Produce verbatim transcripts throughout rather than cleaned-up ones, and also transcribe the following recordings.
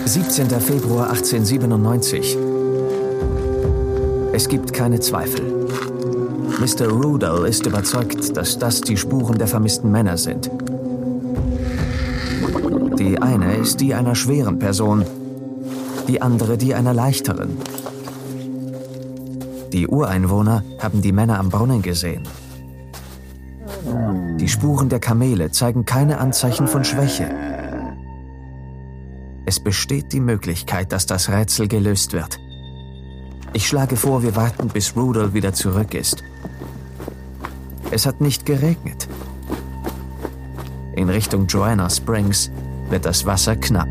siebzehnter Februar achtzehnhundertsiebenundneunzig. Es gibt keine Zweifel. Mister Rudall ist überzeugt, dass das die Spuren der vermissten Männer sind. Die eine ist die einer schweren Person, die andere die einer leichteren. Die Ureinwohner haben die Männer am Brunnen gesehen. Die Spuren der Kamele zeigen keine Anzeichen von Schwäche. Es besteht die Möglichkeit, dass das Rätsel gelöst wird. Ich schlage vor, wir warten, bis Rudall wieder zurück ist. Es hat nicht geregnet. In Richtung Joanna Springs wird das Wasser knapp.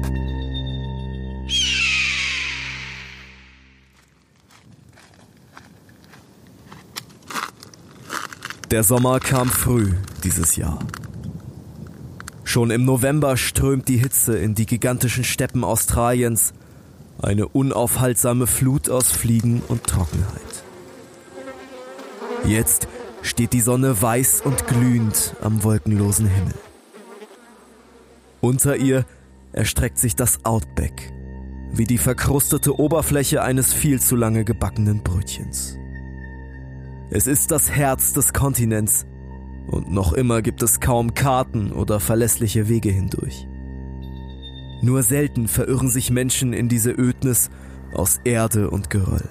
Der Sommer kam früh dieses Jahr. Schon im November strömt die Hitze in die gigantischen Steppen Australiens, eine unaufhaltsame Flut aus Fliegen und Trockenheit. Jetzt steht die Sonne weiß und glühend am wolkenlosen Himmel. Unter ihr erstreckt sich das Outback, wie die verkrustete Oberfläche eines viel zu lange gebackenen Brötchens. Es ist das Herz des Kontinents und noch immer gibt es kaum Karten oder verlässliche Wege hindurch. Nur selten verirren sich Menschen in diese Ödnis aus Erde und Geröll.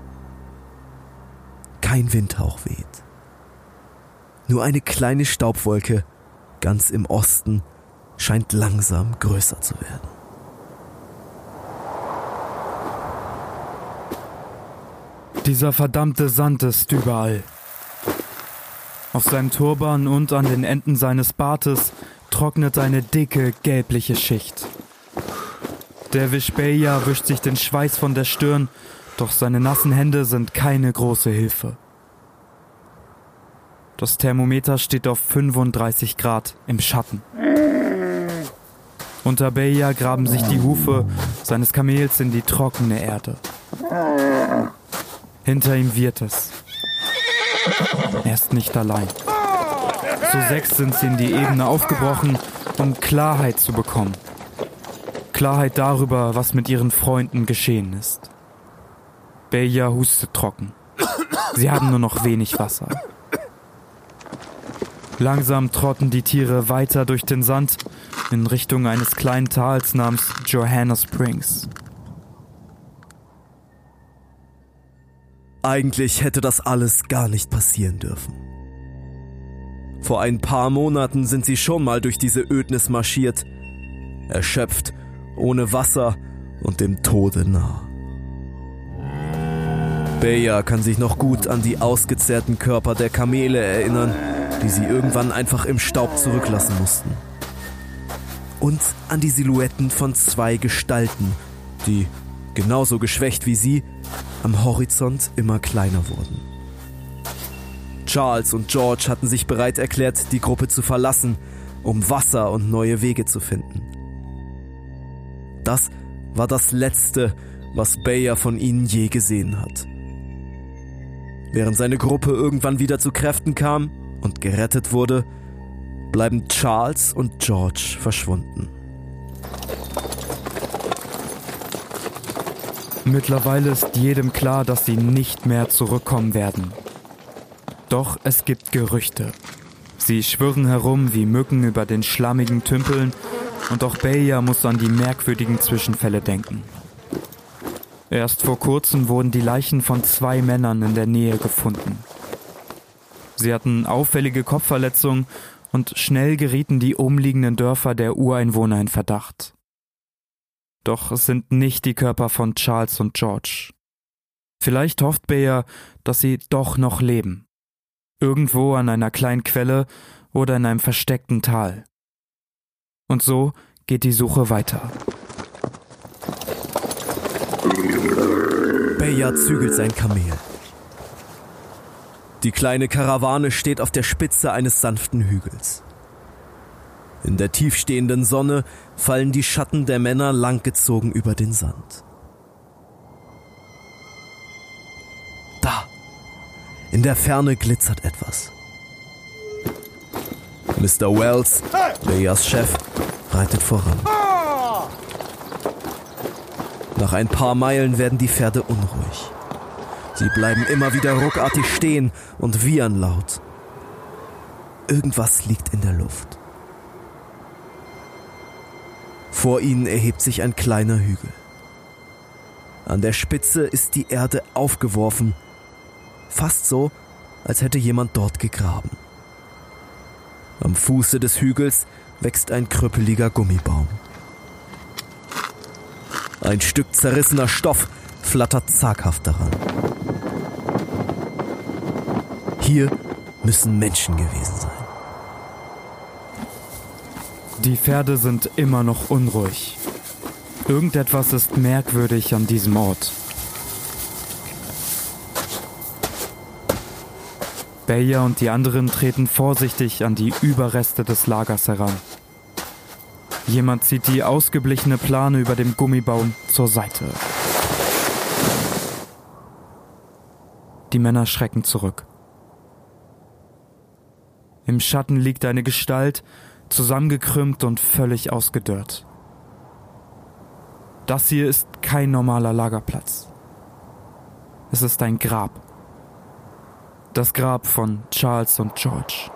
Kein Windhauch weht. Nur eine kleine Staubwolke ganz im Osten scheint langsam größer zu werden. Dieser verdammte Sand ist überall. Auf seinem Turban und an den Enden seines Bartes trocknet eine dicke, gelbliche Schicht. Dervish Beja wischt sich den Schweiß von der Stirn, doch seine nassen Hände sind keine große Hilfe. Das Thermometer steht auf fünfunddreißig Grad im Schatten. Unter Beja graben sich die Hufe seines Kamels in die trockene Erde. Hinter ihm wird es. Er ist nicht allein. Zu sechs sind sie in die Ebene aufgebrochen, um Klarheit zu bekommen. Klarheit darüber, was mit ihren Freunden geschehen ist. Beja hustet trocken. Sie haben nur noch wenig Wasser. Langsam trotten die Tiere weiter durch den Sand in Richtung eines kleinen Tals namens Joanna Springs. Eigentlich hätte das alles gar nicht passieren dürfen. Vor ein paar Monaten sind sie schon mal durch diese Ödnis marschiert, erschöpft, ohne Wasser und dem Tode nah. Beja kann sich noch gut an die ausgezehrten Körper der Kamele erinnern, die sie irgendwann einfach im Staub zurücklassen mussten. Und an die Silhouetten von zwei Gestalten, die, genauso geschwächt wie sie, am Horizont immer kleiner wurden. Charles und George hatten sich bereit erklärt, die Gruppe zu verlassen, um Wasser und neue Wege zu finden. Das war das Letzte, was Beja von ihnen je gesehen hat. Während seine Gruppe irgendwann wieder zu Kräften kam und gerettet wurde, bleiben Charles und George verschwunden. Mittlerweile ist jedem klar, dass sie nicht mehr zurückkommen werden. Doch es gibt Gerüchte. Sie schwirren herum wie Mücken über den schlammigen Tümpeln und auch Beja muss an die merkwürdigen Zwischenfälle denken. Erst vor kurzem wurden die Leichen von zwei Männern in der Nähe gefunden. Sie hatten auffällige Kopfverletzungen und schnell gerieten die umliegenden Dörfer der Ureinwohner in Verdacht. Doch es sind nicht die Körper von Charles und George. Vielleicht hofft Beja, dass sie doch noch leben. Irgendwo an einer kleinen Quelle oder in einem versteckten Tal. Und so geht die Suche weiter. Beja zügelt sein Kamel. Die kleine Karawane steht auf der Spitze eines sanften Hügels. In der tiefstehenden Sonne fallen die Schatten der Männer langgezogen über den Sand. Da, in der Ferne glitzert etwas. Mister Wells, Bejas Chef, reitet voran. Nach ein paar Meilen werden die Pferde unruhig. Sie bleiben immer wieder ruckartig stehen und wiehern laut. Irgendwas liegt in der Luft. Vor ihnen erhebt sich ein kleiner Hügel. An der Spitze ist die Erde aufgeworfen, fast so, als hätte jemand dort gegraben. Am Fuße des Hügels wächst ein krüppeliger Gummibaum. Ein Stück zerrissener Stoff flattert zaghaft daran. Hier müssen Menschen gewesen sein. Die Pferde sind immer noch unruhig. Irgendetwas ist merkwürdig an diesem Ort. Bayer und die anderen treten vorsichtig an die Überreste des Lagers heran. Jemand zieht die ausgeblichene Plane über dem Gummibaum zur Seite. Die Männer schrecken zurück. Im Schatten liegt eine Gestalt, zusammengekrümmt und völlig ausgedörrt. Das hier ist kein normaler Lagerplatz. Es ist ein Grab. Das Grab von Charles und George.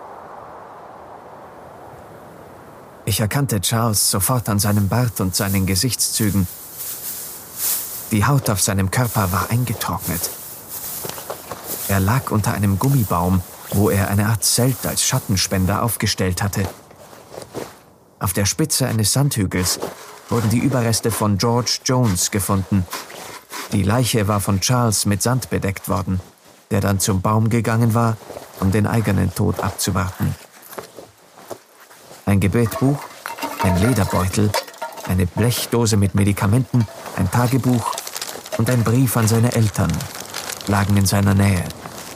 Ich erkannte Charles sofort an seinem Bart und seinen Gesichtszügen. Die Haut auf seinem Körper war eingetrocknet. Er lag unter einem Gummibaum, wo er eine Art Zelt als Schattenspender aufgestellt hatte. Auf der Spitze eines Sandhügels wurden die Überreste von George Jones gefunden. Die Leiche war von Charles mit Sand bedeckt worden, der dann zum Baum gegangen war, um den eigenen Tod abzuwarten. Ein Gebetbuch, ein Lederbeutel, eine Blechdose mit Medikamenten, ein Tagebuch und ein Brief an seine Eltern lagen in seiner Nähe.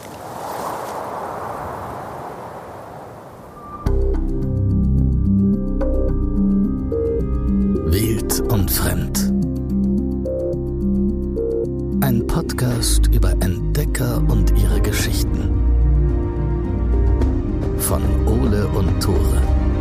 Wild und fremd. Ein Podcast über Entdecker und ihre Geschichten. Von Ole und Tore.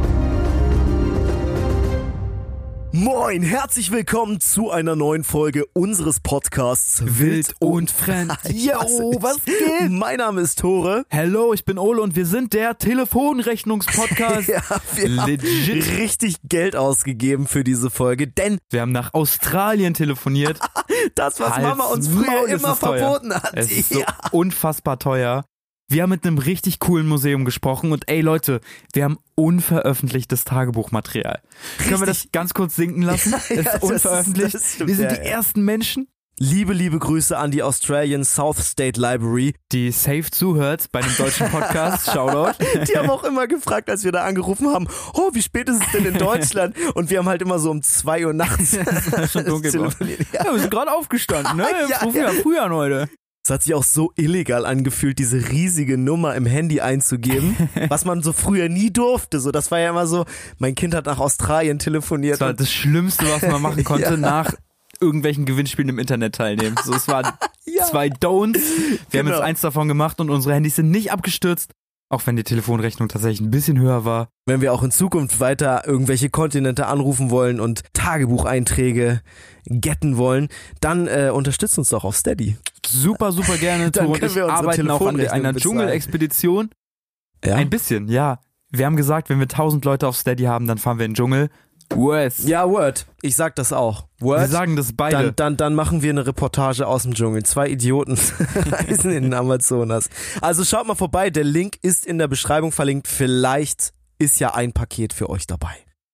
Moin, herzlich willkommen zu einer neuen Folge unseres Podcasts Wild und Fremd. Yo, was geht? Mein Name ist Tore. Hello, ich bin Ole und wir sind der Telefonrechnungspodcast. Ja, wir Legit. haben richtig Geld ausgegeben für diese Folge, denn Wir haben nach Australien telefoniert. das, was Hals, Mama uns früher Maul, ist immer es teuer. verboten hat. Es ist so Ja. unfassbar teuer. Wir haben mit einem richtig coolen Museum gesprochen und ey Leute, wir haben unveröffentlichtes Tagebuchmaterial. Können wir das ganz kurz sinken lassen? Ja, es ja, ist das unveröffentlicht. ist- das stimmt, wir sind ja, die ja. ersten Menschen, Liebe, liebe Grüße an die Australian South State Library. die safe zuhört bei einem deutschen Podcast. Shoutout. Die haben auch immer gefragt, als wir da angerufen haben, oh, wie spät ist es denn in Deutschland? Und wir haben halt immer so um zwei Uhr nachts Schon dunkel geworden. telefoniert. Ja. Ja, wir sind gerade aufgestanden, ne? Ja, Rufen wir früh an heute. Es hat sich auch so illegal angefühlt, diese riesige Nummer im Handy einzugeben, was man so früher nie durfte. So, das war ja immer so, mein Kind hat nach Australien telefoniert. Das war das Schlimmste, was man machen konnte, Ja. nach irgendwelchen Gewinnspielen im Internet teilnehmen. So, es waren Ja. zwei Don'ts. Wir haben Genau. jetzt eins davon gemacht und unsere Handys sind nicht abgestürzt. Auch wenn die Telefonrechnung tatsächlich ein bisschen höher war. Wenn wir auch in Zukunft weiter irgendwelche Kontinente anrufen wollen und Tagebucheinträge getten wollen, dann äh, unterstützt uns doch auf Steady. Super, super gerne. Dann Tore und können ich wir unsere arbeiten auch an Telefonrechnung einer bezahlen. Dschungelexpedition. Ja? Ein bisschen, ja. Wir haben gesagt, wenn wir tausend Leute auf Steady haben, dann fahren wir in den Dschungel. Yes. Ja, Word. Ich sag das auch. Word. Wir sagen das beide. Dann, dann, dann machen wir eine Reportage aus dem Dschungel. Zwei Idioten reisen in den Amazonas. Also schaut mal vorbei, der Link ist in der Beschreibung verlinkt. Vielleicht ist ja ein Paket für euch dabei.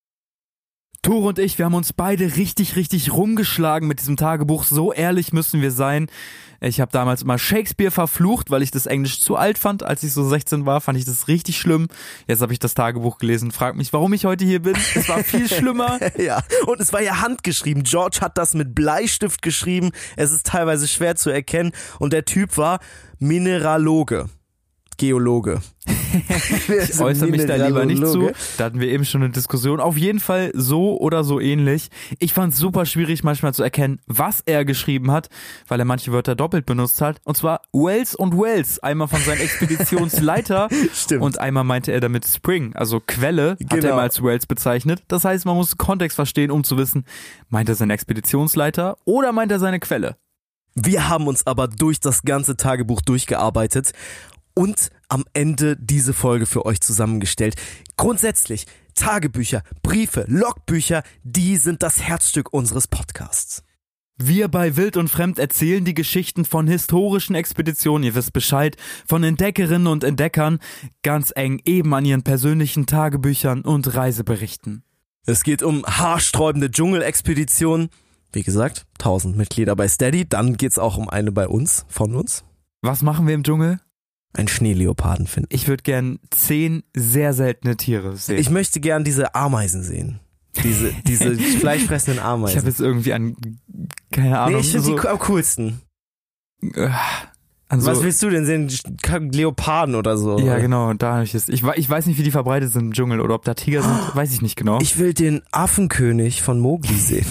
Tore und ich, wir haben uns beide richtig, richtig rumgeschlagen mit diesem Tagebuch. So ehrlich müssen wir sein. Ich habe damals immer Shakespeare verflucht, weil ich das Englisch zu alt fand. Als ich so sechzehn war, fand ich das richtig schlimm. Jetzt habe ich das Tagebuch gelesen. Frag mich, warum ich heute hier bin. Es war viel schlimmer. Ja, und es war ja handgeschrieben. George hat das mit Bleistift geschrieben. Es ist teilweise schwer zu erkennen. Und der Typ war Mineraloge. Geologe. Ich äußere mich da lieber nicht zu. Da hatten wir eben schon eine Diskussion. Auf jeden Fall so oder so ähnlich. Ich fand es super schwierig manchmal zu erkennen, was er geschrieben hat, weil er manche Wörter doppelt benutzt hat. Und zwar Wells und Wells. Einmal von seinem Expeditionsleiter und einmal meinte er damit Spring, also Quelle, genau. Hat er mal als Wells bezeichnet. Das heißt, man muss Kontext verstehen, um zu wissen, meint er seinen Expeditionsleiter oder meint er seine Quelle? Wir haben uns aber durch das ganze Tagebuch durchgearbeitet und am Ende diese Folge für euch zusammengestellt. Grundsätzlich, Tagebücher, Briefe, Logbücher, die sind das Herzstück unseres Podcasts. Wir bei Wild und Fremd erzählen die Geschichten von historischen Expeditionen, ihr wisst Bescheid, von Entdeckerinnen und Entdeckern, ganz eng eben an ihren persönlichen Tagebüchern und Reiseberichten. Es geht um haarsträubende Dschungelexpeditionen. Wie gesagt, tausend Mitglieder bei Steady, dann geht's auch um eine bei uns, von uns. Was machen wir im Dschungel? Ein Schneeleoparden finden. Ich würde gern zehn sehr seltene Tiere sehen. Ich möchte gern diese Ameisen sehen. Diese, diese fleischfressenden Ameisen. Ich habe jetzt irgendwie an, keine Ahnung. Nee, ich finde so, die am coolsten. Äh, so, Was willst du denn sehen? Leoparden oder so? Ja, genau, da habe ich es. Ich, ich weiß nicht, wie die verbreitet sind im Dschungel oder ob da Tiger sind, oh, weiß ich nicht genau. Ich will den Affenkönig von Mowgli sehen.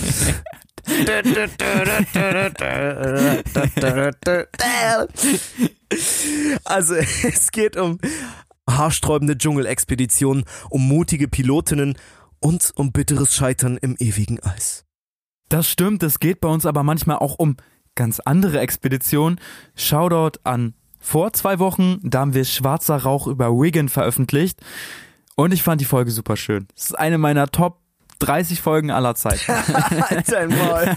Also es geht um haarsträubende Dschungelexpeditionen, um mutige Pilotinnen und um bitteres Scheitern im ewigen Eis. Das stimmt, es geht bei uns aber manchmal auch um ganz andere Expeditionen. Shoutout an vor zwei Wochen, da haben wir Schwarzer Rauch über Wigan veröffentlicht und ich fand die Folge super schön. Es ist eine meiner Top dreißig Folgen aller Zeiten. Halt dein Maul.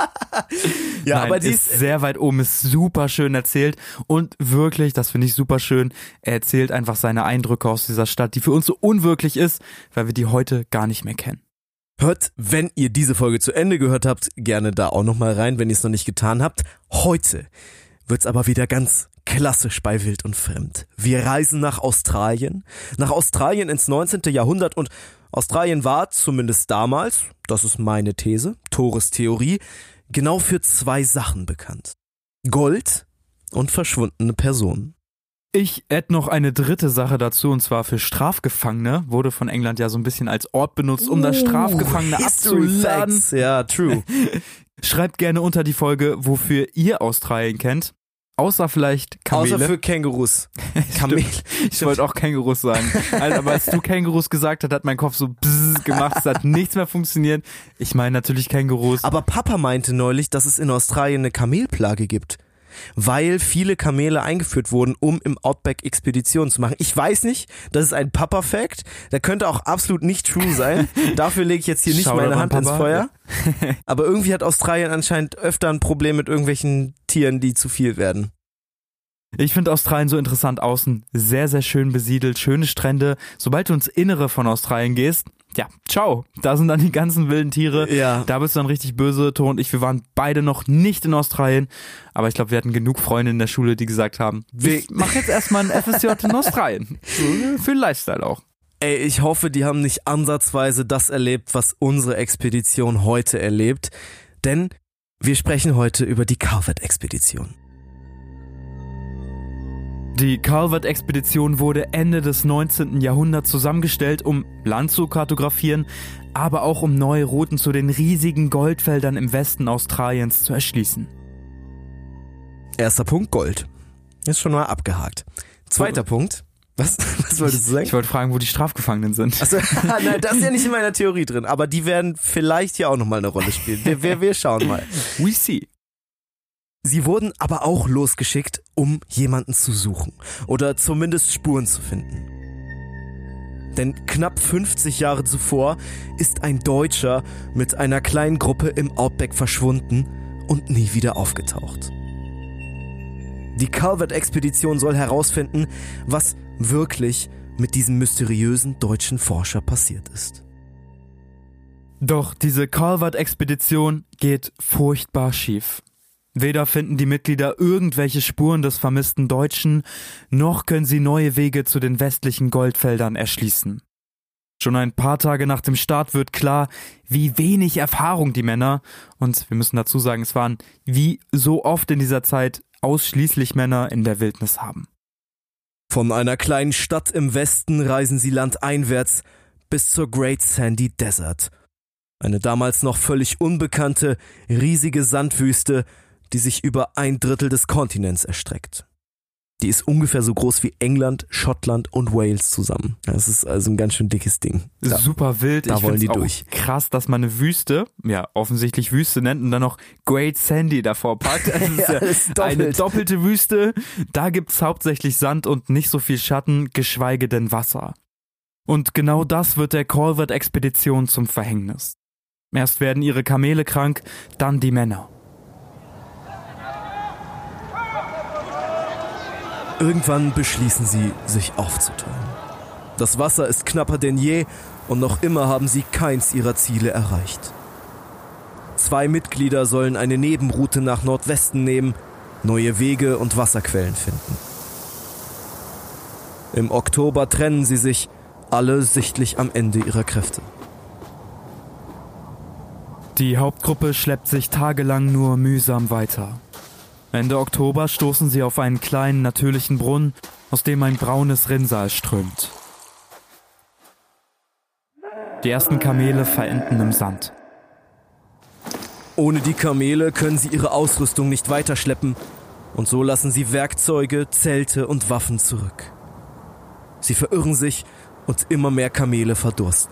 Ja, Nein, aber die ist sehr weit oben, ist super schön erzählt und wirklich, das finde ich super schön, er erzählt einfach seine Eindrücke aus dieser Stadt, die für uns so unwirklich ist, weil wir die heute gar nicht mehr kennen. Hört, wenn ihr diese Folge zu Ende gehört habt, gerne da auch nochmal rein, wenn ihr es noch nicht getan habt. Heute wird's aber wieder ganz klassisch bei Wild und Fremd. Wir reisen nach Australien, nach Australien ins neunzehnten Jahrhundert und Australien war, zumindest damals, das ist meine These, Thores Theorie, genau für zwei Sachen bekannt. Gold und verschwundene Personen. Ich add noch eine dritte Sache dazu, und zwar für Strafgefangene. Wurde von England ja so ein bisschen als Ort benutzt, um uh, das Strafgefangene abzuladen. Facts. Ja, true. Schreibt gerne unter die Folge, wofür ihr Australien kennt. Außer vielleicht Kamele. Außer für Kängurus. Kamel. Ich wollte auch Kängurus sagen. Also, aber als du Kängurus gesagt hast, hat mein Kopf so bzzz gemacht, es hat nichts mehr funktioniert. Ich meine natürlich Kängurus. Aber Papa meinte neulich, dass es in Australien eine Kamelplage gibt. Weil viele Kamele eingeführt wurden, um im Outback Expeditionen zu machen. Ich weiß nicht, das ist ein Papa-Fact. Der könnte auch absolut nicht true sein. Dafür lege ich jetzt hier nicht Schau meine Hand ins Feuer. Aber irgendwie hat Australien anscheinend öfter ein Problem mit irgendwelchen Tieren, die zu viel werden. Ich finde Australien so interessant außen. Sehr, sehr schön besiedelt, schöne Strände. Sobald du ins Innere von Australien gehst, ja, ciao. Da sind dann die ganzen wilden Tiere. Ja. Da bist du dann richtig böse. Tor und ich, wir waren beide noch nicht in Australien. Aber ich glaube, wir hatten genug Freunde in der Schule, die gesagt haben, ich mach jetzt erstmal ein F S J in Australien. Für den Lifestyle auch. Ey, ich hoffe, die haben nicht ansatzweise das erlebt, was unsere Expedition heute erlebt. Denn wir sprechen heute über die Calvert-Expedition. Die Calvert-Expedition wurde Ende des neunzehnten Jahrhunderts zusammengestellt, um Land zu kartografieren, aber auch um neue Routen zu den riesigen Goldfeldern im Westen Australiens zu erschließen. Erster Punkt, Gold. Ist schon mal abgehakt. Zweiter oh. Punkt. Was? Was wolltest du sagen? Ich wollte fragen, wo die Strafgefangenen sind. Achso, nein, das ist ja nicht in meiner Theorie drin, aber die werden vielleicht ja auch nochmal eine Rolle spielen. Wir, wir, wir schauen mal. We see. Sie wurden aber auch losgeschickt, um jemanden zu suchen oder zumindest Spuren zu finden. Denn knapp fünfzig Jahre zuvor ist ein Deutscher mit einer kleinen Gruppe im Outback verschwunden und nie wieder aufgetaucht. Die Calvert-Expedition soll herausfinden, was wirklich mit diesem mysteriösen deutschen Forscher passiert ist. Doch diese Calvert-Expedition geht furchtbar schief. Weder finden die Mitglieder irgendwelche Spuren des vermissten Deutschen, noch können sie neue Wege zu den westlichen Goldfeldern erschließen. Schon ein paar Tage nach dem Start wird klar, wie wenig Erfahrung die Männer, und wir müssen dazu sagen, es waren wie so oft in dieser Zeit ausschließlich Männer in der Wildnis haben. Von einer kleinen Stadt im Westen reisen sie landeinwärts bis zur Great Sandy Desert. Eine damals noch völlig unbekannte, riesige Sandwüste, die sich über ein Drittel des Kontinents erstreckt. Die ist ungefähr so groß wie England, Schottland und Wales zusammen. Das ist also ein ganz schön dickes Ding. Da, Super wild. Da ich wollen die auch durch. Krass, dass man eine Wüste, ja offensichtlich Wüste nennt und dann noch Great Sandy davor packt. Das ist ja, ist doppelt. eine doppelte Wüste. Da gibt's hauptsächlich Sand und nicht so viel Schatten, geschweige denn Wasser. Und genau das wird der Calvert-Expedition zum Verhängnis. Erst werden ihre Kamele krank, dann die Männer. Irgendwann beschließen sie, sich aufzuteilen. Das Wasser ist knapper denn je und noch immer haben sie keins ihrer Ziele erreicht. Zwei Mitglieder sollen eine Nebenroute nach Nordwesten nehmen, neue Wege und Wasserquellen finden. Im Oktober trennen sie sich, alle sichtlich am Ende ihrer Kräfte. Die Hauptgruppe schleppt sich tagelang nur mühsam weiter. Ende Oktober stoßen sie auf einen kleinen natürlichen Brunnen, aus dem ein braunes Rinnsal strömt. Die ersten Kamele verenden im Sand. Ohne die Kamele können sie ihre Ausrüstung nicht weiterschleppen und so lassen sie Werkzeuge, Zelte und Waffen zurück. Sie verirren sich und immer mehr Kamele verdursten.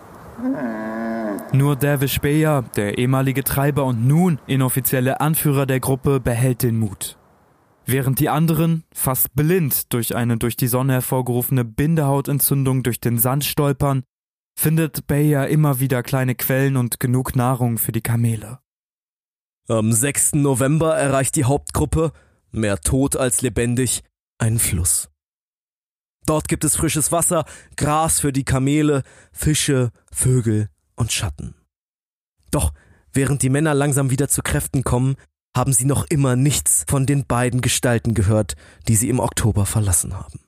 Nur Davish Beyer, der ehemalige Treiber und nun inoffizielle Anführer der Gruppe, behält den Mut. Während die anderen, fast blind durch eine durch die Sonne hervorgerufene Bindehautentzündung durch den Sand stolpern, findet Beyer immer wieder kleine Quellen und genug Nahrung für die Kamele. Am sechsten November erreicht die Hauptgruppe, mehr tot als lebendig, einen Fluss. Dort gibt es frisches Wasser, Gras für die Kamele, Fische, Vögel und Schatten. Doch während die Männer langsam wieder zu Kräften kommen, haben sie noch immer nichts von den beiden Gestalten gehört, die sie im Oktober verlassen haben.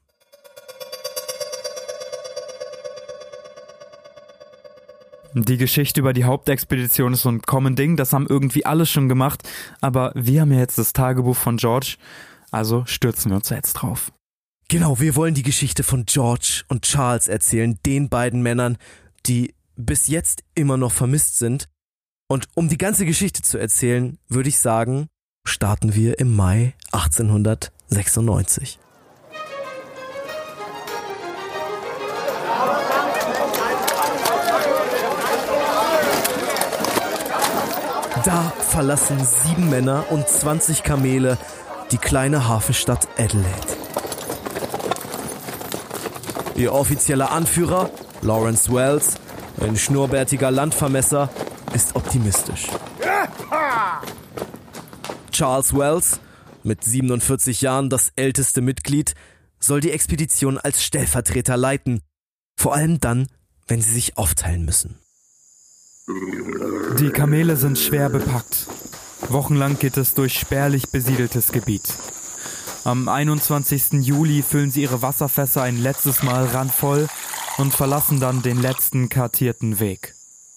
Die Geschichte über die Hauptexpedition ist so ein common Ding, das haben irgendwie alle schon gemacht, aber wir haben ja jetzt das Tagebuch von George, also stürzen wir uns jetzt drauf. Genau, wir wollen die Geschichte von George und Charles erzählen, den beiden Männern, die bis jetzt immer noch vermisst sind. Und um die ganze Geschichte zu erzählen, würde ich sagen, starten wir im Mai achtzehnhundertsechsundneunzig. Da verlassen sieben Männer und zwanzig Kamele die kleine Hafenstadt Adelaide. Ihr offizieller Anführer, Lawrence Wells, ein schnurrbärtiger Landvermesser, ist optimistisch. Charles Wells, mit siebenundvierzig Jahren das älteste Mitglied, soll die Expedition als Stellvertreter leiten, vor allem dann, wenn sie sich aufteilen müssen. Die Kamele sind schwer bepackt. Wochenlang geht es durch spärlich besiedeltes Gebiet. Am einundzwanzigsten Juli füllen sie ihre Wasserfässer ein letztes Mal randvoll und verlassen dann den letzten kartierten Weg.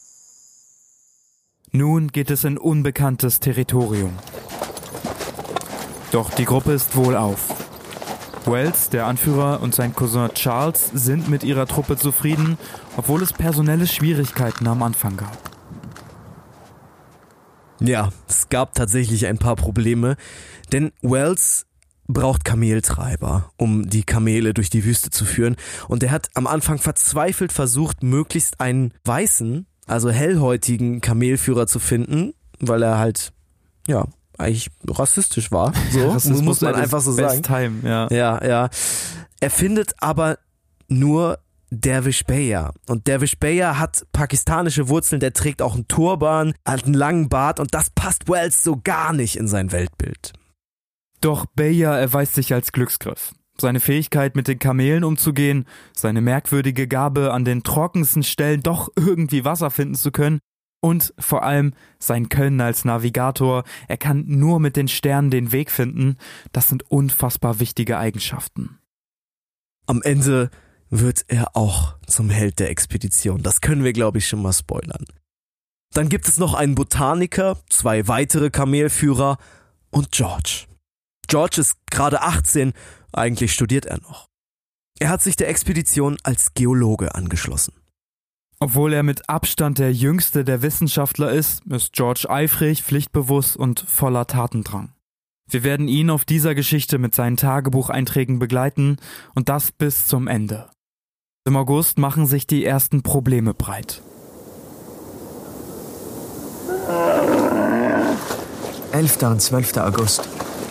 Nun geht es in unbekanntes Territorium. Doch die Gruppe ist wohlauf. Wells, der Anführer, und sein Cousin Charles sind mit ihrer Truppe zufrieden, obwohl es personelle Schwierigkeiten am Anfang gab. Ja, es gab tatsächlich ein paar Probleme, denn Wells braucht Kameltreiber, um die Kamele durch die Wüste zu führen. Und er hat am Anfang verzweifelt versucht, möglichst einen weißen, also hellhäutigen Kamelführer zu finden, weil er halt, ja, eigentlich rassistisch war. So das muss man einfach so sagen. Time, ja. Ja, ja. Er findet aber nur Davish Beyer. Und Davish Beyer hat pakistanische Wurzeln, der trägt auch einen Turban, hat einen langen Bart und das passt Wells so gar nicht in sein Weltbild. Doch Beyer erweist sich als Glücksgriff. Seine Fähigkeit, mit den Kamelen umzugehen, seine merkwürdige Gabe, an den trockensten Stellen doch irgendwie Wasser finden zu können und vor allem sein Können als Navigator, er kann nur mit den Sternen den Weg finden, das sind unfassbar wichtige Eigenschaften. Am Ende wird er auch zum Held der Expedition, das können wir glaube ich schon mal spoilern. Dann gibt es noch einen Botaniker, zwei weitere Kamelführer und George. George ist gerade achtzehn, eigentlich studiert er noch. Er hat sich der Expedition als Geologe angeschlossen. Obwohl er mit Abstand der jüngste der Wissenschaftler ist, ist George eifrig, pflichtbewusst und voller Tatendrang. Wir werden ihn auf dieser Geschichte mit seinen Tagebucheinträgen begleiten und das bis zum Ende. Im August machen sich die ersten Probleme breit. elfter und zwölfter August.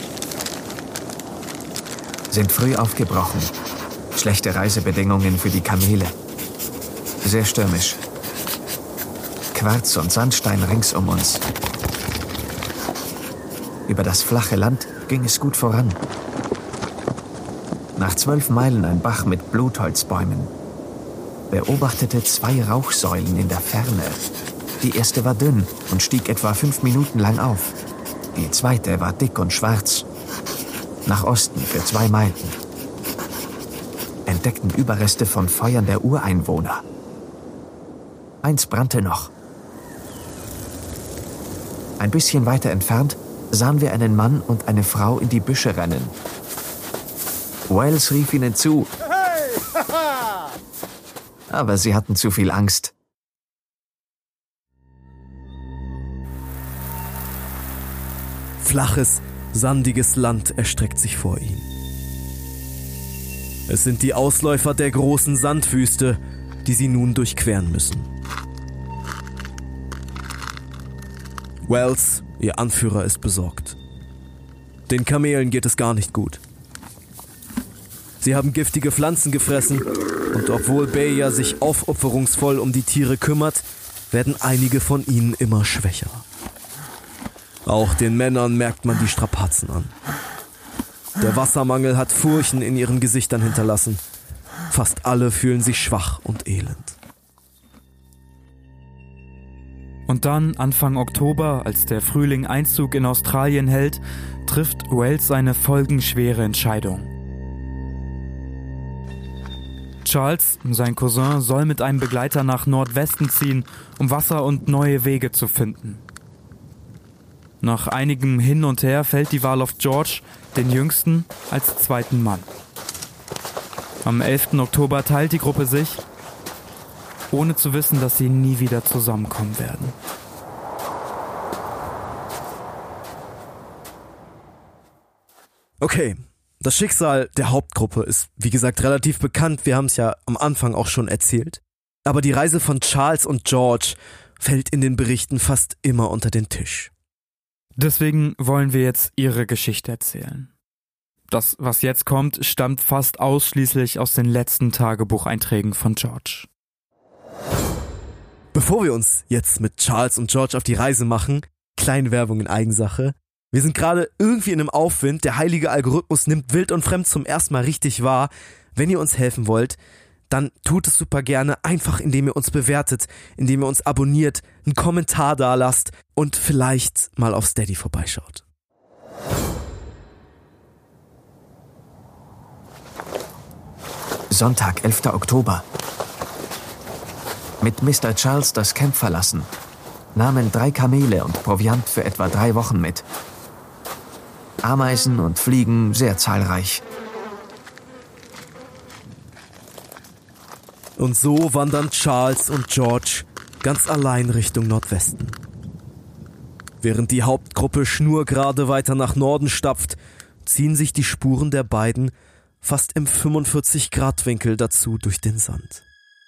Sind früh aufgebrochen. Schlechte Reisebedingungen für die Kamele. Sehr stürmisch. Quarz und Sandstein rings um uns. Über das flache Land ging es gut voran. Nach zwölf Meilen ein Bach mit Blutholzbäumen. Beobachtete zwei Rauchsäulen in der Ferne. Die erste war dünn und stieg etwa fünf Minuten lang auf. Die zweite war dick und schwarz. Nach Osten für zwei Meilen. Entdeckten Überreste von Feuern der Ureinwohner. Eins brannte noch. Ein bisschen weiter entfernt sahen wir einen Mann und eine Frau in die Büsche rennen. Wells rief ihnen zu. Aber sie hatten zu viel Angst. Flaches, sandiges Land erstreckt sich vor ihnen. Es sind die Ausläufer der großen Sandwüste, die sie nun durchqueren müssen. Wells, ihr Anführer, ist besorgt. Den Kamelen geht es gar nicht gut. Sie haben giftige Pflanzen gefressen und obwohl Beja sich aufopferungsvoll um die Tiere kümmert, werden einige von ihnen immer schwächer. Auch den Männern merkt man die Strapazen an. Der Wassermangel hat Furchen in ihren Gesichtern hinterlassen. Fast alle fühlen sich schwach und elend. Und dann, Anfang Oktober, als der Frühling Einzug in Australien hält, trifft Wells eine folgenschwere Entscheidung. Charles, sein Cousin, soll mit einem Begleiter nach Nordwesten ziehen, um Wasser und neue Wege zu finden. Nach einigem Hin und Her fällt die Wahl auf George, den Jüngsten, als zweiten Mann. Am elften Oktober teilt die Gruppe sich, ohne zu wissen, dass sie nie wieder zusammenkommen werden. Okay, das Schicksal der Hauptgruppe ist, wie gesagt, relativ bekannt. Wir haben es ja am Anfang auch schon erzählt. Aber die Reise von Charles und George fällt in den Berichten fast immer unter den Tisch. Deswegen wollen wir jetzt ihre Geschichte erzählen. Das, was jetzt kommt, stammt fast ausschließlich aus den letzten Tagebucheinträgen von George. Bevor wir uns jetzt mit Charles und George auf die Reise machen, Kleinwerbung in Eigensache. Wir sind gerade irgendwie in einem Aufwind, der heilige Algorithmus nimmt wild und fremd zum ersten Mal richtig wahr. Wenn ihr uns helfen wollt, dann tut es super gerne, einfach indem ihr uns bewertet, indem ihr uns abonniert, einen Kommentar da lasst und vielleicht mal auf Steady vorbeischaut. Sonntag, elfter Oktober. Mit Mister Charles das Camp verlassen, nahmen drei Kamele und Proviant für etwa drei Wochen mit. Ameisen und Fliegen sehr zahlreich. Und so wandern Charles und George ganz allein Richtung Nordwesten. Während die Hauptgruppe schnurgerade weiter nach Norden stapft, ziehen sich die Spuren der beiden fast im fünfundvierzig Grad Winkel dazu durch den Sand.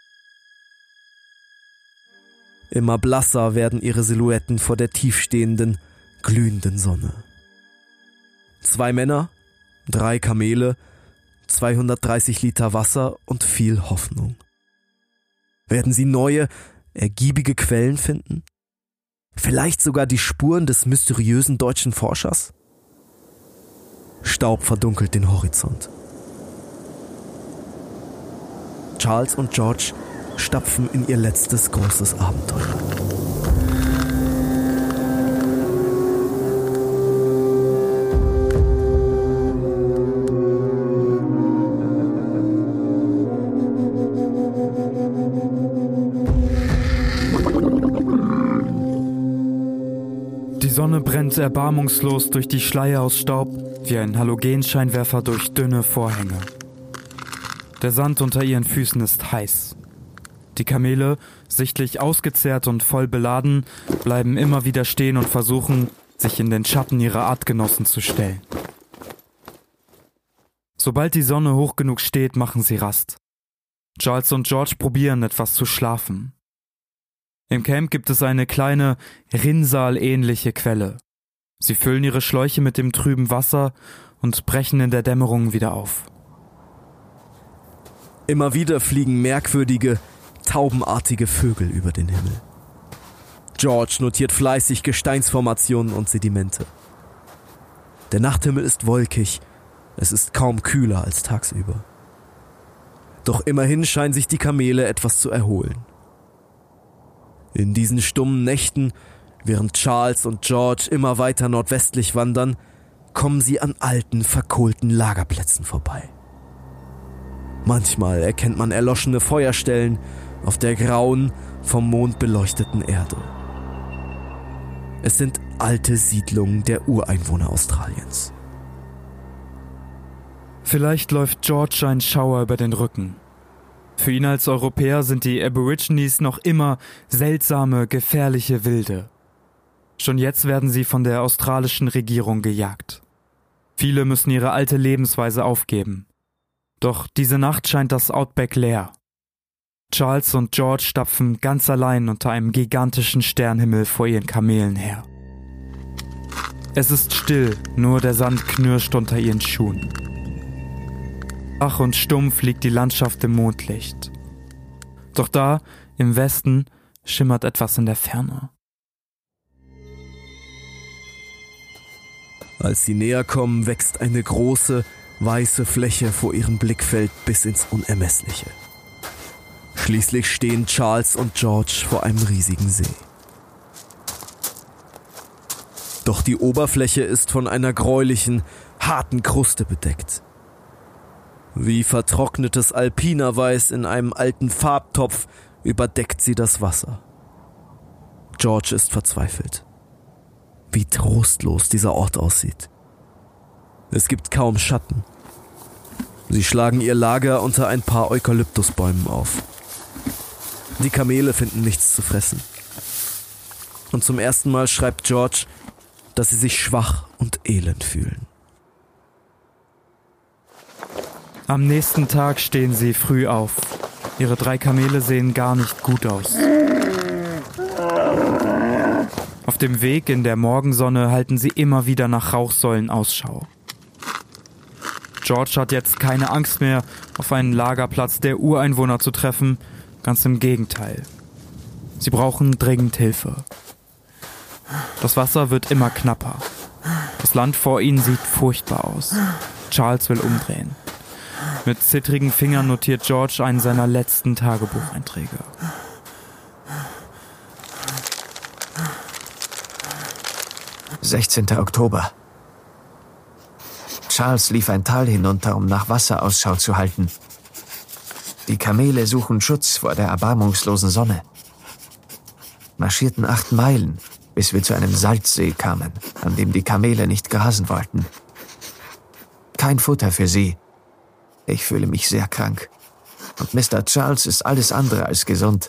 Immer blasser werden ihre Silhouetten vor der tiefstehenden, glühenden Sonne. Zwei Männer, drei Kamele, zweihundertdreißig Liter Wasser und viel Hoffnung. Werden sie neue, ergiebige Quellen finden? Vielleicht sogar die Spuren des mysteriösen deutschen Forschers? Staub verdunkelt den Horizont. Charles und George stapfen in ihr letztes großes Abenteuer. Die Sonne brennt erbarmungslos durch die Schleier aus Staub, wie ein Halogenscheinwerfer durch dünne Vorhänge. Der Sand unter ihren Füßen ist heiß. Die Kamele, sichtlich ausgezehrt und voll beladen, bleiben immer wieder stehen und versuchen, sich in den Schatten ihrer Artgenossen zu stellen. Sobald die Sonne hoch genug steht, machen sie Rast. Charles und George probieren, etwas zu schlafen. Im Camp gibt es eine kleine, Rinnsal-ähnliche Quelle. Sie füllen ihre Schläuche mit dem trüben Wasser und brechen in der Dämmerung wieder auf. Immer wieder fliegen merkwürdige, taubenartige Vögel über den Himmel. George notiert fleißig Gesteinsformationen und Sedimente. Der Nachthimmel ist wolkig, es ist kaum kühler als tagsüber. Doch immerhin scheinen sich die Kamele etwas zu erholen. In diesen stummen Nächten, während Charles und George immer weiter nordwestlich wandern, kommen sie an alten, verkohlten Lagerplätzen vorbei. Manchmal erkennt man erloschene Feuerstellen auf der grauen, vom Mond beleuchteten Erde. Es sind alte Siedlungen der Ureinwohner Australiens. Vielleicht läuft George ein Schauer über den Rücken. Für ihn als Europäer sind die Aborigines noch immer seltsame, gefährliche Wilde. Schon jetzt werden sie von der australischen Regierung gejagt. Viele müssen ihre alte Lebensweise aufgeben. Doch diese Nacht scheint das Outback leer. Charles und George stapfen ganz allein unter einem gigantischen Sternhimmel vor ihren Kamelen her. Es ist still, nur der Sand knirscht unter ihren Schuhen. Wach und stumpf liegt die Landschaft im Mondlicht. Doch da, im Westen, schimmert etwas in der Ferne. Als sie näher kommen, wächst eine große, weiße Fläche vor ihrem Blickfeld bis ins Unermessliche. Schließlich stehen Charles und George vor einem riesigen See. Doch die Oberfläche ist von einer gräulichen, harten Kruste bedeckt. Wie vertrocknetes Alpinerweiß in einem alten Farbtopf überdeckt sie das Wasser. George ist verzweifelt. Wie trostlos dieser Ort aussieht. Es gibt kaum Schatten. Sie schlagen ihr Lager unter ein paar Eukalyptusbäumen auf. Die Kamele finden nichts zu fressen. Und zum ersten Mal schreibt George, dass sie sich schwach und elend fühlen. Am nächsten Tag stehen sie früh auf. Ihre drei Kamele sehen gar nicht gut aus. Auf dem Weg in der Morgensonne halten sie immer wieder nach Rauchsäulen Ausschau. George hat jetzt keine Angst mehr, auf einen Lagerplatz der Ureinwohner zu treffen. Ganz im Gegenteil. Sie brauchen dringend Hilfe. Das Wasser wird immer knapper. Das Land vor ihnen sieht furchtbar aus. Charles will umdrehen. Mit zittrigen Fingern notiert George einen seiner letzten Tagebucheinträge. sechzehnter Oktober. Charles lief ein Tal hinunter, um nach Wasser Ausschau zu halten. Die Kamele suchen Schutz vor der erbarmungslosen Sonne. Marschierten acht Meilen, bis wir zu einem Salzsee kamen, an dem die Kamele nicht grasen wollten. Kein Futter für sie. Ich fühle mich sehr krank. Und Mister Charles ist alles andere als gesund.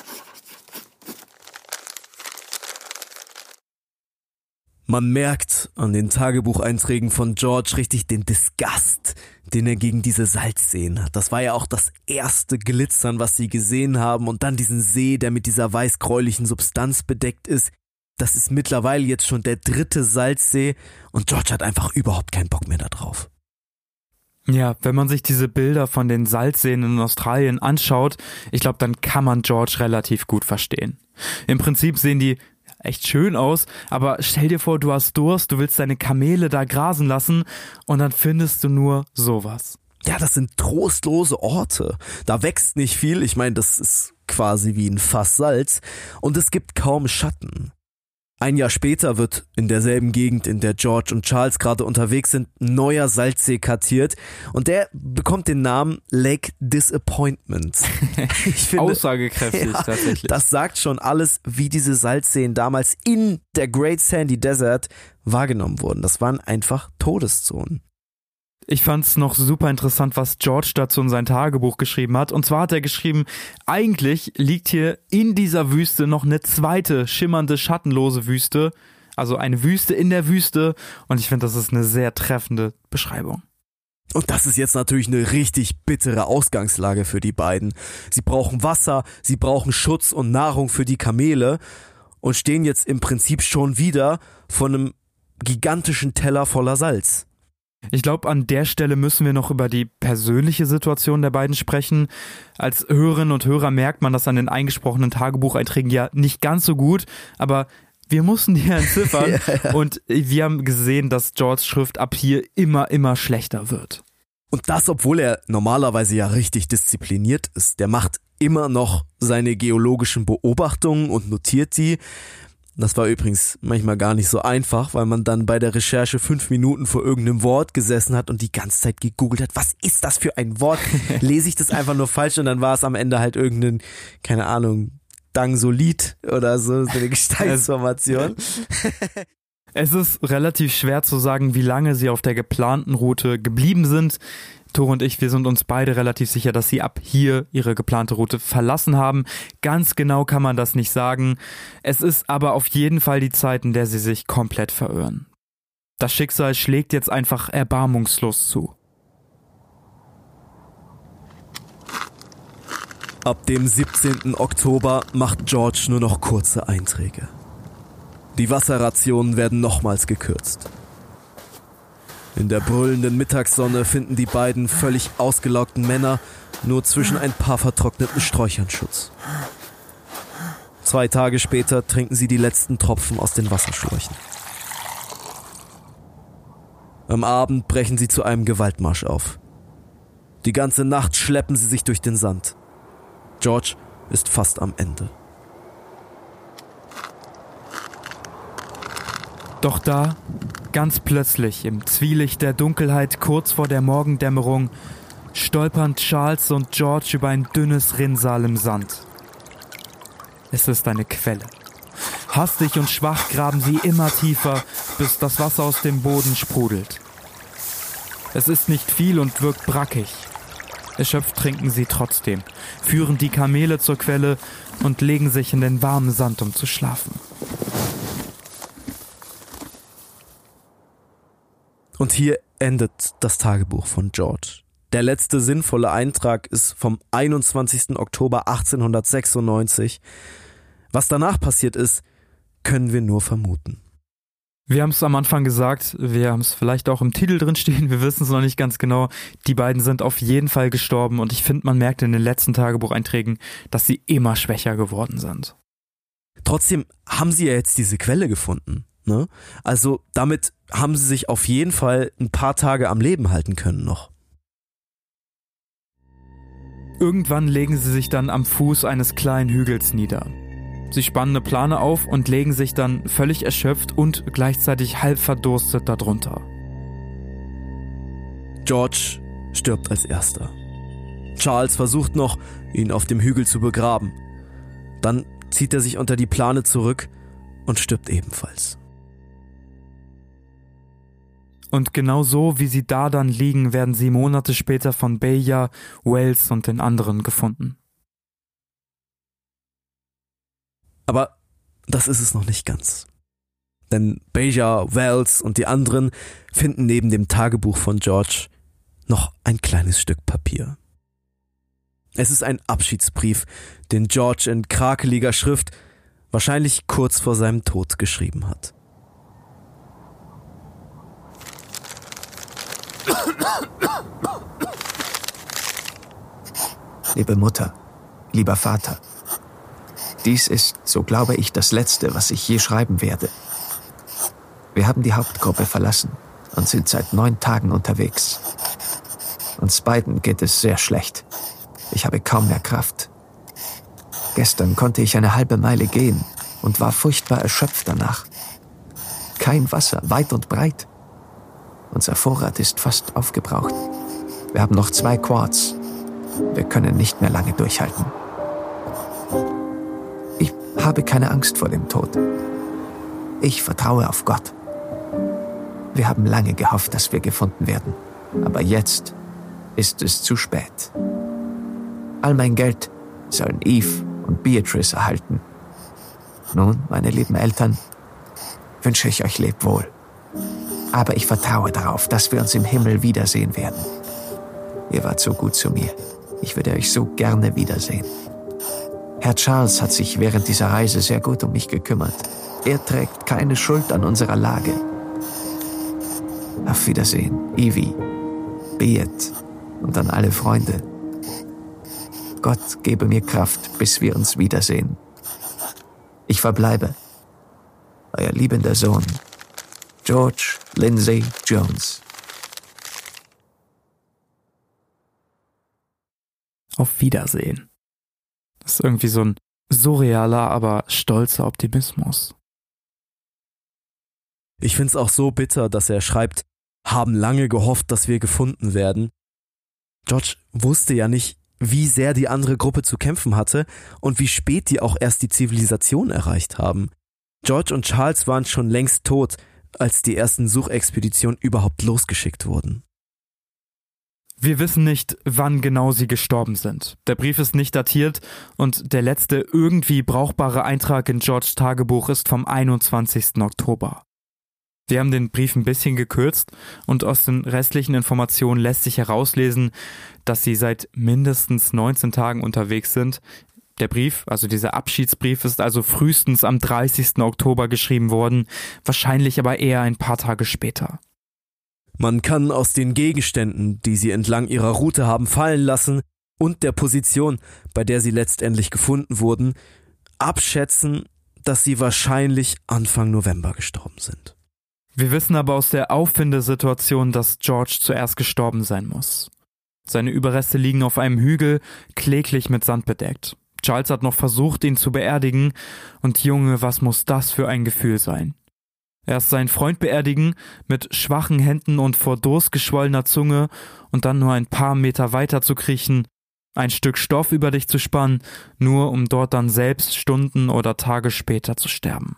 Man merkt an den Tagebucheinträgen von George richtig den Disgust, den er gegen diese Salzseen hat. Das war ja auch das erste Glitzern, was sie gesehen haben. Und dann diesen See, der mit dieser weiß-gräulichen Substanz bedeckt ist. Das ist mittlerweile jetzt schon der dritte Salzsee. Und George hat einfach überhaupt keinen Bock mehr da drauf. Ja, wenn man sich diese Bilder von den Salzseen in Australien anschaut, ich glaube, dann kann man George relativ gut verstehen. Im Prinzip sehen die echt schön aus, aber stell dir vor, du hast Durst, du willst deine Kamele da grasen lassen und dann findest du nur sowas. Ja, das sind trostlose Orte. Da wächst nicht viel, ich meine, das ist quasi wie ein Fass Salz und es gibt kaum Schatten. Ein Jahr später wird in derselben Gegend, in der George und Charles gerade unterwegs sind, ein neuer Salzsee kartiert und der bekommt den Namen Lake Disappointment. Ich finde, aussagekräftig ja, tatsächlich. Das sagt schon alles, wie diese Salzseen damals in der Great Sandy Desert wahrgenommen wurden. Das waren einfach Todeszonen. Ich fand's noch super interessant, was George dazu in sein Tagebuch geschrieben hat. Und zwar hat er geschrieben, eigentlich liegt hier in dieser Wüste noch eine zweite schimmernde, schattenlose Wüste. Also eine Wüste in der Wüste. Und ich finde, das ist eine sehr treffende Beschreibung. Und das ist jetzt natürlich eine richtig bittere Ausgangslage für die beiden. Sie brauchen Wasser, sie brauchen Schutz und Nahrung für die Kamele und stehen jetzt im Prinzip schon wieder vor einem gigantischen Teller voller Salz. Ich glaube, an der Stelle müssen wir noch über die persönliche Situation der beiden sprechen. Als Hörerinnen und Hörer merkt man das an den eingesprochenen Tagebucheinträgen ja nicht ganz so gut, aber wir mussten die ja entziffern ja, ja. Und wir haben gesehen, dass Georges Schrift ab hier immer, immer schlechter wird. Und das, obwohl er normalerweise ja richtig diszipliniert ist. Der macht immer noch seine geologischen Beobachtungen und notiert die. Das war übrigens manchmal gar nicht so einfach, weil man dann bei der Recherche fünf Minuten vor irgendeinem Wort gesessen hat und die ganze Zeit gegoogelt hat, was ist das für ein Wort? Lese ich das einfach nur falsch und dann war es am Ende halt irgendein, keine Ahnung, Dangsolit oder so, so eine Gesteinsformation. Es ist relativ schwer zu sagen, wie lange sie auf der geplanten Route geblieben sind. Tore und ich, wir sind uns beide relativ sicher, dass sie ab hier ihre geplante Route verlassen haben. Ganz genau kann man das nicht sagen. Es ist aber auf jeden Fall die Zeit, in der sie sich komplett verirren. Das Schicksal schlägt jetzt einfach erbarmungslos zu. Ab dem siebzehnten Oktober macht George nur noch kurze Einträge. Die Wasserrationen werden nochmals gekürzt. In der brüllenden Mittagssonne finden die beiden völlig ausgelaugten Männer nur zwischen ein paar vertrockneten Sträuchern Schutz. Zwei Tage später trinken sie die letzten Tropfen aus den Wasserschläuchen. Am Abend brechen sie zu einem Gewaltmarsch auf. Die ganze Nacht schleppen sie sich durch den Sand. George ist fast am Ende. Doch da, ganz plötzlich, im Zwielicht der Dunkelheit kurz vor der Morgendämmerung, stolpern Charles und George über ein dünnes Rinnsal im Sand. Es ist eine Quelle. Hastig und schwach graben sie immer tiefer, bis das Wasser aus dem Boden sprudelt. Es ist nicht viel und wirkt brackig. Erschöpft trinken sie trotzdem, führen die Kamele zur Quelle und legen sich in den warmen Sand, um zu schlafen. Und hier endet das Tagebuch von George. Der letzte sinnvolle Eintrag ist vom einundzwanzigsten Oktober achtzehnhundertsechsundneunzig. Was danach passiert ist, können wir nur vermuten. Wir haben es am Anfang gesagt, wir haben es vielleicht auch im Titel drin stehen, wir wissen es noch nicht ganz genau. Die beiden sind auf jeden Fall gestorben und ich finde, man merkt in den letzten Tagebucheinträgen, dass sie immer schwächer geworden sind. Trotzdem haben sie ja jetzt diese Quelle gefunden. Ne? Also damit haben sie sich auf jeden Fall ein paar Tage am Leben halten können noch. Irgendwann legen sie sich dann am Fuß eines kleinen Hügels nieder. Sie spannen eine Plane auf und legen sich dann völlig erschöpft und gleichzeitig halb verdurstet darunter. George stirbt als erster. Charles versucht noch, ihn auf dem Hügel zu begraben. Dann zieht er sich unter die Plane zurück und stirbt ebenfalls. Und genau so, wie sie da dann liegen, werden sie Monate später von Beja, Wells und den anderen gefunden. Aber das ist es noch nicht ganz. Denn Beja, Wells und die anderen finden neben dem Tagebuch von George noch ein kleines Stück Papier. Es ist ein Abschiedsbrief, den George in krakeliger Schrift wahrscheinlich kurz vor seinem Tod geschrieben hat. Liebe Mutter, lieber Vater, dies ist, so glaube ich, das Letzte, was ich je schreiben werde. Wir haben die Hauptgruppe verlassen und sind seit neun Tagen unterwegs. Uns beiden geht es sehr schlecht. Ich habe kaum mehr Kraft. Gestern konnte ich eine halbe Meile gehen und war furchtbar erschöpft danach. Kein Wasser, weit und breit. Unser Vorrat ist fast aufgebraucht. Wir haben noch zwei Quarts. Wir können nicht mehr lange durchhalten. Ich habe keine Angst vor dem Tod. Ich vertraue auf Gott. Wir haben lange gehofft, dass wir gefunden werden. Aber jetzt ist es zu spät. All mein Geld sollen Eve und Beatrice erhalten. Nun, meine lieben Eltern, wünsche ich euch Lebwohl. Aber ich vertraue darauf, dass wir uns im Himmel wiedersehen werden. Ihr wart so gut zu mir. Ich würde euch so gerne wiedersehen. Herr Charles hat sich während dieser Reise sehr gut um mich gekümmert. Er trägt keine Schuld an unserer Lage. Auf Wiedersehen, Evie, Beat und an alle Freunde. Gott gebe mir Kraft, bis wir uns wiedersehen. Ich verbleibe. Euer liebender Sohn, George Lindsay Jones. Auf Wiedersehen. Das ist irgendwie so ein surrealer, aber stolzer Optimismus. Ich find's auch so bitter, dass er schreibt, haben lange gehofft, dass wir gefunden werden. George wusste ja nicht, wie sehr die andere Gruppe zu kämpfen hatte und wie spät die auch erst die Zivilisation erreicht haben. George und Charles waren schon längst tot, als die ersten Suchexpeditionen überhaupt losgeschickt wurden. Wir wissen nicht, wann genau sie gestorben sind. Der Brief ist nicht datiert und der letzte irgendwie brauchbare Eintrag in Georges Tagebuch ist vom einundzwanzigsten Oktober. Wir haben den Brief ein bisschen gekürzt und aus den restlichen Informationen lässt sich herauslesen, dass sie seit mindestens neunzehn Tagen unterwegs sind. Der Brief, also dieser Abschiedsbrief, ist also frühestens am dreißigsten Oktober geschrieben worden, wahrscheinlich aber eher ein paar Tage später. Man kann aus den Gegenständen, die sie entlang ihrer Route haben fallen lassen, und der Position, bei der sie letztendlich gefunden wurden, abschätzen, dass sie wahrscheinlich Anfang November gestorben sind. Wir wissen aber aus der Auffindesituation, dass George zuerst gestorben sein muss. Seine Überreste liegen auf einem Hügel, kläglich mit Sand bedeckt. Charles hat noch versucht, ihn zu beerdigen, und Junge, was muss das für ein Gefühl sein? Erst seinen Freund beerdigen, mit schwachen Händen und vor Durst geschwollener Zunge, und dann nur ein paar Meter weiter zu kriechen, ein Stück Stoff über dich zu spannen, nur um dort dann selbst Stunden oder Tage später zu sterben.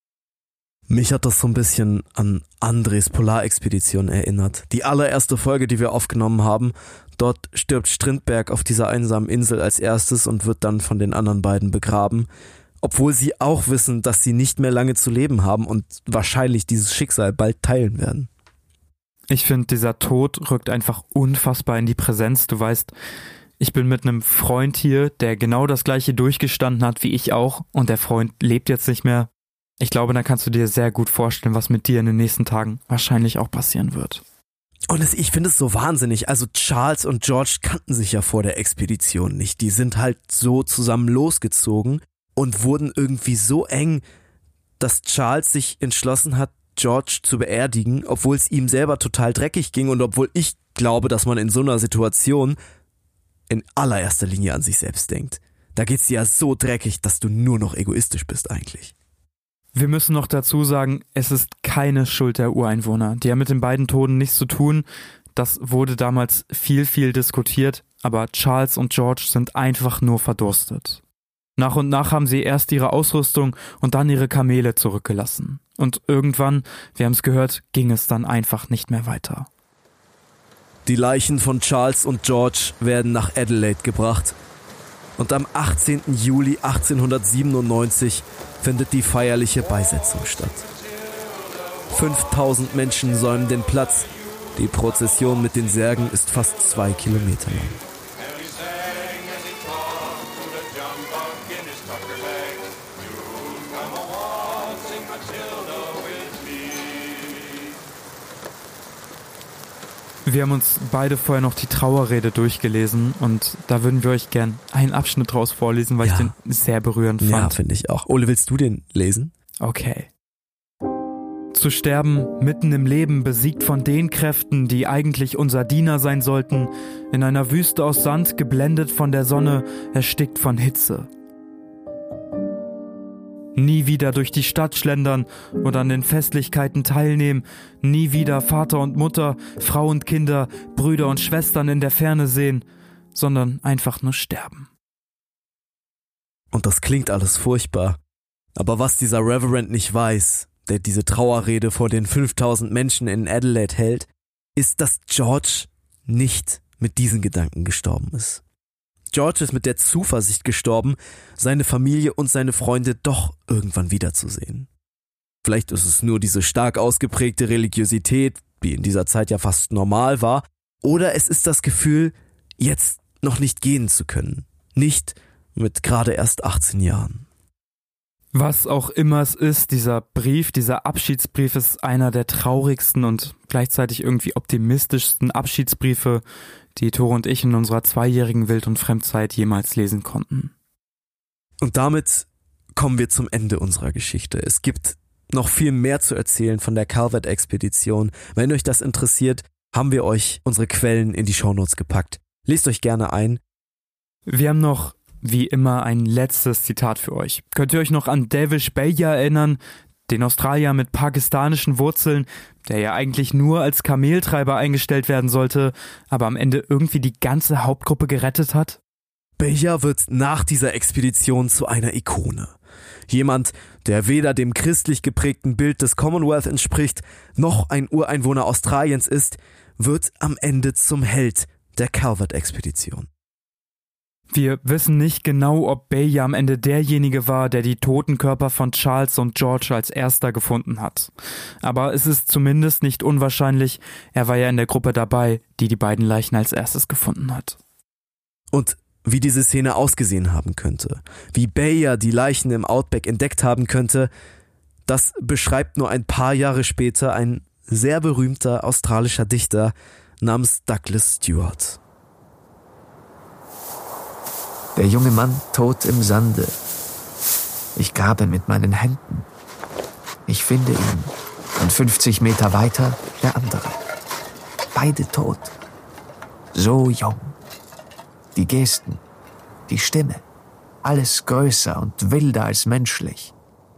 Mich hat das so ein bisschen an Andres Polarexpedition erinnert. Die allererste Folge, die wir aufgenommen haben, dort stirbt Strindberg auf dieser einsamen Insel als erstes und wird dann von den anderen beiden begraben, obwohl sie auch wissen, dass sie nicht mehr lange zu leben haben und wahrscheinlich dieses Schicksal bald teilen werden. Ich finde, dieser Tod rückt einfach unfassbar in die Präsenz. Du weißt, ich bin mit einem Freund hier, der genau das Gleiche durchgestanden hat wie ich auch, und der Freund lebt jetzt nicht mehr. Ich glaube, da kannst du dir sehr gut vorstellen, was mit dir in den nächsten Tagen wahrscheinlich auch passieren wird. Und es, ich finde es so wahnsinnig. Also Charles und George kannten sich ja vor der Expedition nicht. Die sind halt so zusammen losgezogen und wurden irgendwie so eng, dass Charles sich entschlossen hat, George zu beerdigen, obwohl es ihm selber total dreckig ging und obwohl ich glaube, dass man in so einer Situation in allererster Linie an sich selbst denkt. Da geht's dir ja so dreckig, dass du nur noch egoistisch bist eigentlich. Wir müssen noch dazu sagen, es ist keine Schuld der Ureinwohner. Die haben mit den beiden Toten nichts zu tun. Das wurde damals viel, viel diskutiert, aber Charles und George sind einfach nur verdurstet. Nach und nach haben sie erst ihre Ausrüstung und dann ihre Kamele zurückgelassen. Und irgendwann, wir haben es gehört, ging es dann einfach nicht mehr weiter. Die Leichen von Charles und George werden nach Adelaide gebracht. Und am achtzehnten Juli achtzehnhundertsiebenundneunzig findet die feierliche Beisetzung statt. fünftausend Menschen säumen den Platz. Die Prozession mit den Särgen ist fast zwei Kilometer lang. Wir haben uns beide vorher noch die Trauerrede durchgelesen und da würden wir euch gern einen Abschnitt draus vorlesen, weil ja. ich den sehr berührend fand. Ja, finde ich auch. Ole, willst du den lesen? Okay. Zu sterben, mitten im Leben, besiegt von den Kräften, die eigentlich unser Diener sein sollten, in einer Wüste aus Sand, geblendet von der Sonne, erstickt von Hitze. Nie wieder durch die Stadt schlendern und an den Festlichkeiten teilnehmen, nie wieder Vater und Mutter, Frau und Kinder, Brüder und Schwestern in der Ferne sehen, sondern einfach nur sterben. Und das klingt alles furchtbar. Aber was dieser Reverend nicht weiß, der diese Trauerrede vor den fünftausend Menschen in Adelaide hält, ist, dass George nicht mit diesen Gedanken gestorben ist. George ist mit der Zuversicht gestorben, seine Familie und seine Freunde doch irgendwann wiederzusehen. Vielleicht ist es nur diese stark ausgeprägte Religiosität, die in dieser Zeit ja fast normal war, oder es ist das Gefühl, jetzt noch nicht gehen zu können. Nicht mit gerade erst achtzehn Jahren. Was auch immer es ist, dieser Brief, dieser Abschiedsbrief ist einer der traurigsten und gleichzeitig irgendwie optimistischsten Abschiedsbriefe, die Tore und ich in unserer zweijährigen Wild- und Fremdzeit jemals lesen konnten. Und damit kommen wir zum Ende unserer Geschichte. Es gibt noch viel mehr zu erzählen von der Calvert-Expedition. Wenn euch das interessiert, haben wir euch unsere Quellen in die Shownotes gepackt. Lest euch gerne ein. Wir haben noch, wie immer, ein letztes Zitat für euch. Könnt ihr euch noch an Davish Beja erinnern, den Australier mit pakistanischen Wurzeln, der ja eigentlich nur als Kameltreiber eingestellt werden sollte, aber am Ende irgendwie die ganze Hauptgruppe gerettet hat? Beja wird nach dieser Expedition zu einer Ikone. Jemand, der weder dem christlich geprägten Bild des Commonwealth entspricht, noch ein Ureinwohner Australiens ist, wird am Ende zum Held der Calvert-Expedition. Wir wissen nicht genau, ob Beja am Ende derjenige war, der die toten Körper von Charles und George als erster gefunden hat. Aber es ist zumindest nicht unwahrscheinlich, er war ja in der Gruppe dabei, die die beiden Leichen als erstes gefunden hat. Und wie diese Szene ausgesehen haben könnte, wie Beja die Leichen im Outback entdeckt haben könnte, das beschreibt nur ein paar Jahre später ein sehr berühmter australischer Dichter namens Douglas Stewart. Der junge Mann tot im Sande. Ich grabe mit meinen Händen. Ich finde ihn. Und fünfzig Meter weiter der andere. Beide tot. So jung. Die Gesten, die Stimme. Alles größer und wilder als menschlich.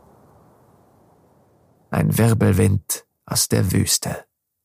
Ein Wirbelwind aus der Wüste.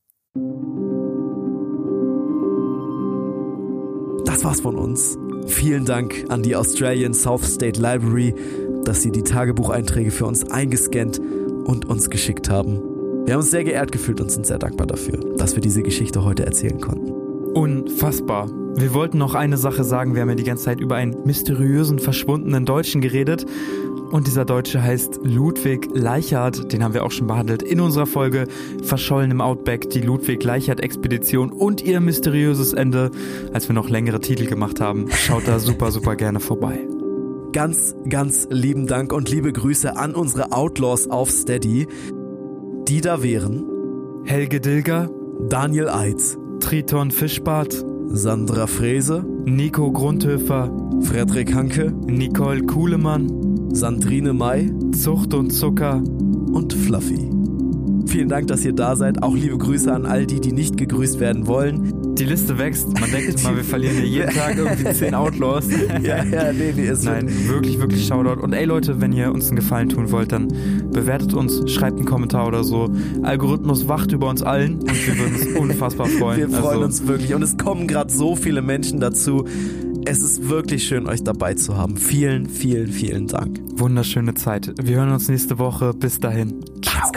Das war's von uns. Vielen Dank an die Australian South State Library, dass sie die Tagebucheinträge für uns eingescannt und uns geschickt haben. Wir haben uns sehr geehrt gefühlt und sind sehr dankbar dafür, dass wir diese Geschichte heute erzählen konnten. Unfassbar. Wir wollten noch eine Sache sagen, wir haben ja die ganze Zeit über einen mysteriösen, verschwundenen Deutschen geredet. Und dieser Deutsche heißt Ludwig Leichhardt, den haben wir auch schon behandelt in unserer Folge Verschollen im Outback, die Ludwig-Leichhardt-Expedition und ihr mysteriöses Ende, als wir noch längere Titel gemacht haben. Schaut da super, super gerne vorbei. Ganz, ganz lieben Dank und liebe Grüße an unsere Outlaws auf Steady, die da wären Helge Dilger, Daniel Eitz, Triton Fischbart, Sandra Frese, Nico Grundhöfer, Frederik Hanke, Nicole Kuhlemann, Sandrine May, Zucht und Zucker und Fluffy. Vielen Dank, dass ihr da seid. Auch liebe Grüße an all die, die nicht gegrüßt werden wollen. Die Liste wächst. Man denkt immer, wir verlieren ja jeden Tag irgendwie zehn Outlaws. Ja, ja, nee, nee, ist Nein, wirklich, wirklich Shoutout. Und ey Leute, wenn ihr uns einen Gefallen tun wollt, dann bewertet uns, schreibt einen Kommentar oder so. Algorithmus wacht über uns allen und wir würden uns unfassbar freuen. Wir freuen also, uns wirklich und es kommen gerade so viele Menschen dazu. Es ist wirklich schön, euch dabei zu haben. Vielen, vielen, vielen Dank. Wunderschöne Zeit. Wir hören uns nächste Woche. Bis dahin. Ciao.